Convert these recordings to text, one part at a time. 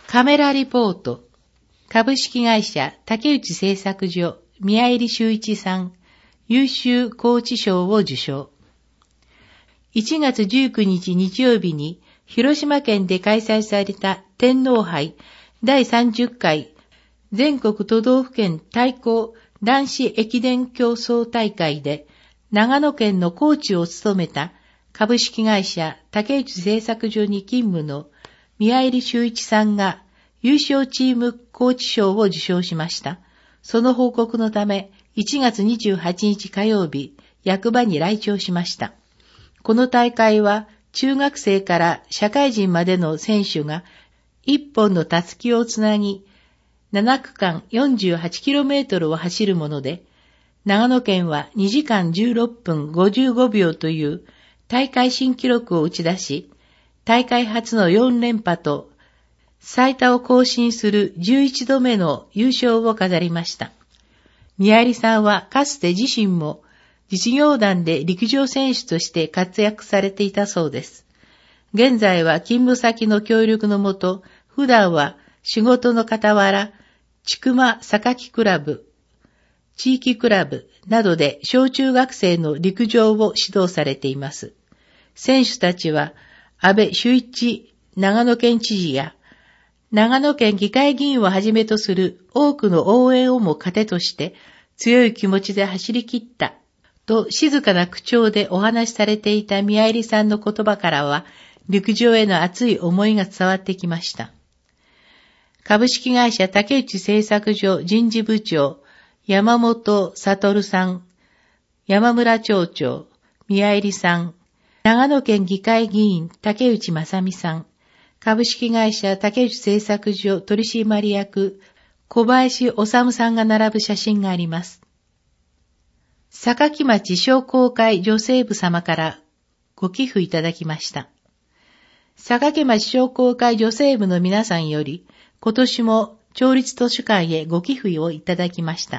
カメラリポート。株式会社竹内製作所宮入修一さん、優秀コーチ賞を受賞。1月19日日曜日に広島県で開催された天皇杯第30回全国都道府県対抗男子駅伝競争大会で長野県のコーチを務めた株式会社竹内製作所に勤務の宮入修一さんが優勝チームコーチ賞を受賞しました。その報告のため1月28日火曜日、役場に来庁しました。この大会は中学生から社会人までの選手が1本のたすきをつなぎ、7区間 48km を走るもので、長野県は2時間16分55秒という大会新記録を打ち出し、大会初の4連覇と最多を更新する11度目の優勝を飾りました。宮入さんはかつて自身も実業団で陸上選手として活躍されていたそうです。現在は勤務先の協力のもと、普段は仕事の傍ら、千曲榊クラブ、地域クラブなどで小中学生の陸上を指導されています。選手たちは安倍修一長野県知事や長野県議会議員をはじめとする多くの応援をも糧として強い気持ちで走り切ったと静かな口調でお話しされていた宮入さんの言葉からは陸上への熱い思いが伝わってきました。株式会社竹内製作所人事部長山本悟さん、山村町長、宮入さん、長野県議会議員竹内正美さん、株式会社竹内製作所取締役小林治さんが並ぶ写真があります。榊町商工会女性部様からご寄付いただきました。榊町商工会女性部の皆さんより今年も町立図書館へご寄付をいただきました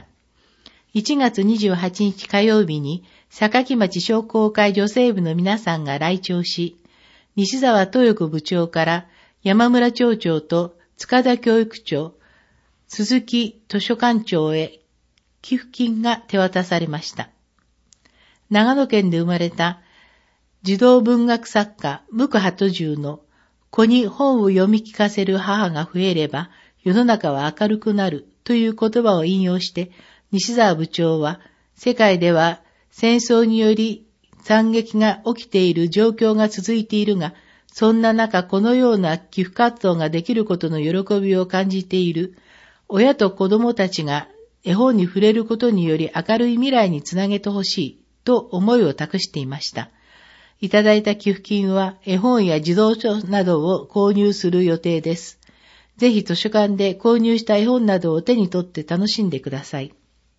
。1月28日火曜日に榊町商工会女性部の皆さんが来庁し、西澤豊子部長から山村町長と塚田教育長、鈴木図書館長へ寄付金が手渡されました。長野県で生まれた児童文学作家無垢鳩十の子に本を読み聞かせる母が増えれば世の中は明るくなるという言葉を引用して西澤部長は世界では戦争により惨劇が起きている状況が続いているが、そんな中このような寄付活動ができることの喜びを感じている親と子供たちが絵本に触れることにより明るい未来につなげてほしいと思いを託していました。いただいた寄付金は絵本や児童書などを購入する予定です。ぜひ図書館で購入した絵本などを手に取って楽しんでください。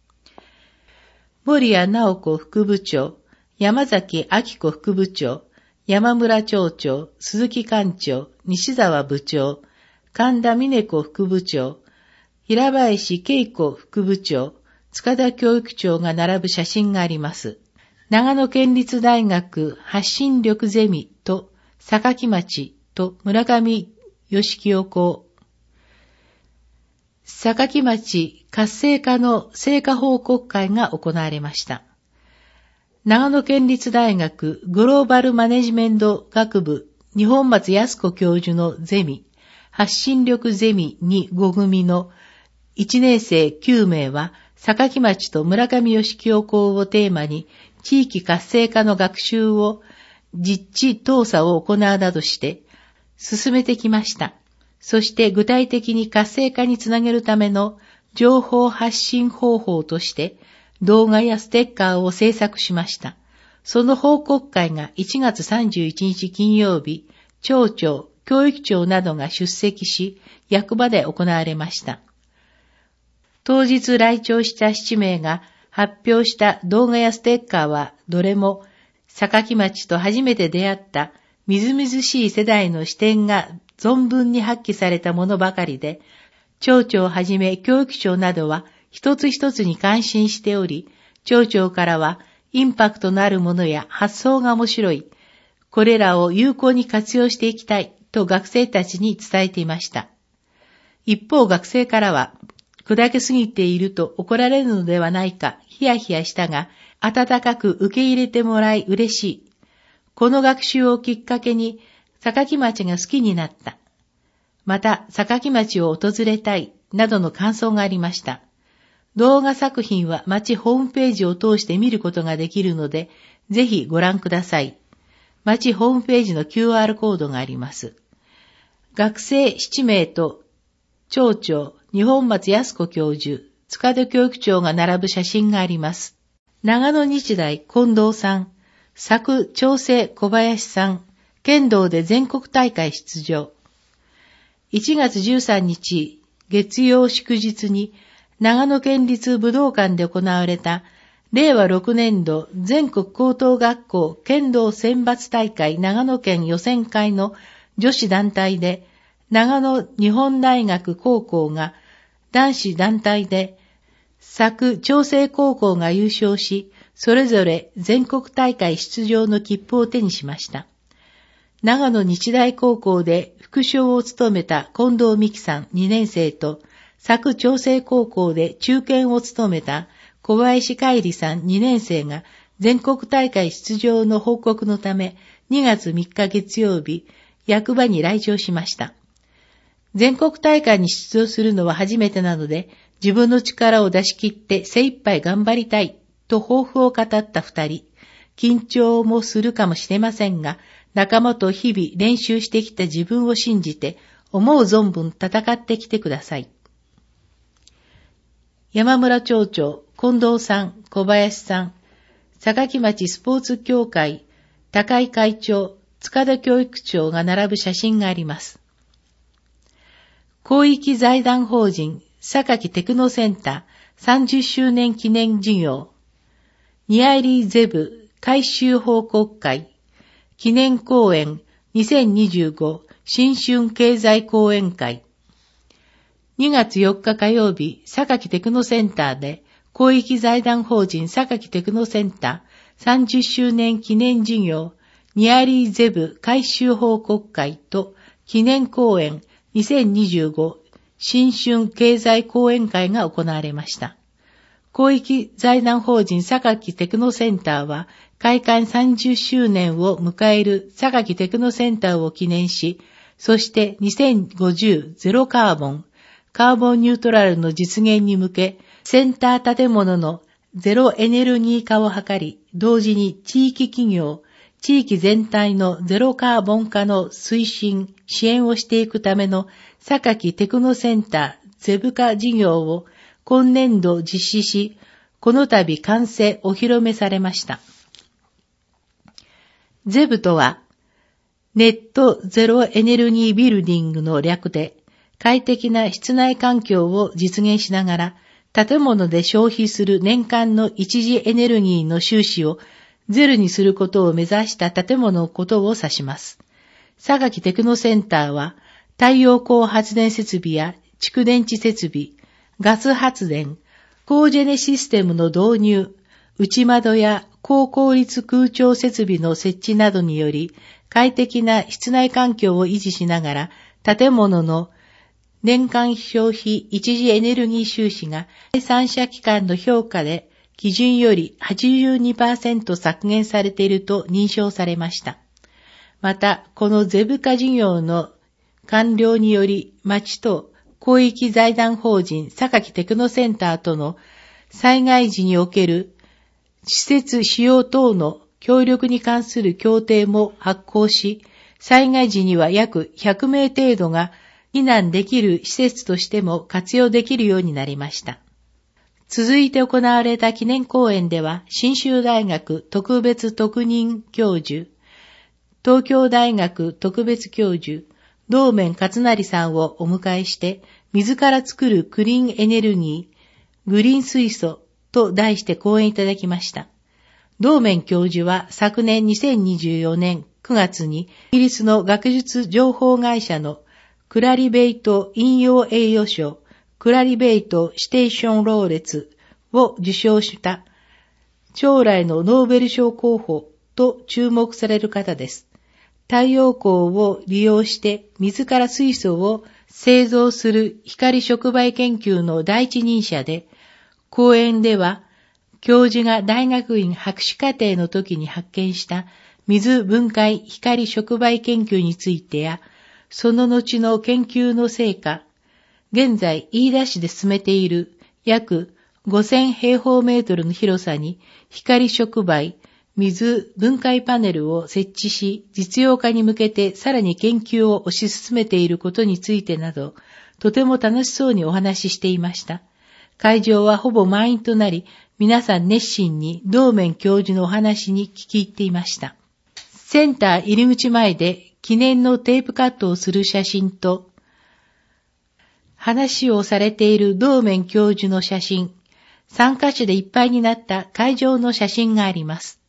森谷直子副部長、山崎明子副部長、山村町長、鈴木館長、西澤部長、神田峰子副部長、平林恵子副部長、塚田教育長が並ぶ写真があります。長野県立大学発信力ゼミと榊町と村上義清校、榊町活性化の成果報告会が行われました。長野県立大学グローバルマネジメント学部二本松康子教授のゼミ、発信力ゼミに5組の1年生9名は、榊町と村上義清校をテーマに、地域活性化の学習を実地調査を行うなどして進めてきました。そして具体的に活性化につなげるための情報発信方法として動画やステッカーを制作しました。その報告会が1月31日金曜日、町長、教育長などが出席し、役場で行われました。当日来庁した7名が発表した動画やステッカーはどれも榊町と初めて出会ったみずみずしい世代の視点が存分に発揮されたものばかりで、町長をはじめ教育長などは一つ一つに感心しており、町長からはインパクトのあるものや発想が面白い、これらを有効に活用していきたいと学生たちに伝えていました。 一方学生からは、砕けすぎていると怒られるのではないか、ヒヤヒヤしたが、温かく受け入れてもらい嬉しい。この学習をきっかけに、坂城町が好きになった。また、坂城町を訪れたい、などの感想がありました。動画作品は町ホームページを通して見ることができるので、ぜひご覧ください。町ホームページの QR コードがあります。学生7名と、町長、二本松康子教授、塚田教育長が並ぶ写真があります。長野日大近藤さん、佐久長生小林さん、剣道で全国大会出場。1月13日、月曜祝日に、長野県立武道館で行われた、令和6年度全国高等学校剣道選抜大会長野県予選会の女子団体で、長野日本大学高校が、男子団体で、佐久長生高校が優勝し、それぞれ全国大会出場の切符を手にしました。長野日大高校で副将を務めた近藤美希さん2年生と、佐久長生高校で中堅を務めた小林海里さん2年生が全国大会出場の報告のため2月3日月曜日、役場に来場しました。全国大会に出場するのは初めてなので、自分の力を出し切って精一杯頑張りたいと抱負を語った二人。緊張もするかもしれませんが、仲間と日々練習してきた自分を信じて、思う存分戦ってきてください。山村町長、近藤さん、小林さん、坂城町スポーツ協会、高井会長、塚田教育長が並ぶ写真があります。広域財団法人、榊テクノセンター30周年記念事業、ニアリーゼブ改修報告会、記念講演2025新春経済講演会、2月4日火曜日、榊テクノセンターで、広域財団法人榊テクノセンター30周年記念事業、ニアリーゼブ改修報告会と記念講演2025新春経済講演会が行われました。広域財団法人榊テクノセンターは、開館30周年を迎える榊テクノセンターを記念し、そして2050ゼロカーボンニュートラルの実現に向け、センター建物のゼロエネルギー化を図り、同時に地域企業、地域全体のゼロカーボン化の推進、支援をしていくための榊テクノセンターゼブ化事業を今年度実施し、この度完成お披露目されました。ゼブとは、ネットゼロエネルギービルディングの略で、快適な室内環境を実現しながら、建物で消費する年間の一次エネルギーの収支をゼロにすることを目指した建物のことを指します。榊テクノセンターは、太陽光発電設備や蓄電池設備、ガス発電、コージェネシステムの導入、内窓や高効率空調設備の設置などにより、快適な室内環境を維持しながら、建物の年間消費一次エネルギー収支が第三者機関の評価で基準より 82% 削減されていると認証されました。また、このゼブ化事業の完了により、町と広域財団法人榊テクノセンターとの災害時における施設使用等の協力に関する協定も発行し、災害時には約100名程度が避難できる施設としても活用できるようになりました。続いて行われた記念講演では、信州大学特別特任教授、東京大学特別教授、道面勝成さんをお迎えして、自ら作るクリーンエネルギー、グリーン水素と題して講演いただきました。道面教授は昨年2024年9月に、イギリスの学術情報会社のクラリベイト引用栄誉賞、クラリベイトシテーションローレツを受賞した将来のノーベル賞候補と注目される方です。太陽光を利用して自ら水素を製造する光触媒研究の第一人者で、講演では、教授が大学院博士課程の時に発見した水分解光触媒研究についてや、その後の研究の成果、現在飯田市で進めている約5000平方メートルの広さに光触媒、水分解パネルを設置し、実用化に向けてさらに研究を推し進めていることについてなど、とても楽しそうにお話ししていました。会場はほぼ満員となり、皆さん熱心に道面教授のお話に聞き入っていました。センター入り口前で記念のテープカットをする写真と、話をされている道面教授の写真、参加者でいっぱいになった会場の写真があります。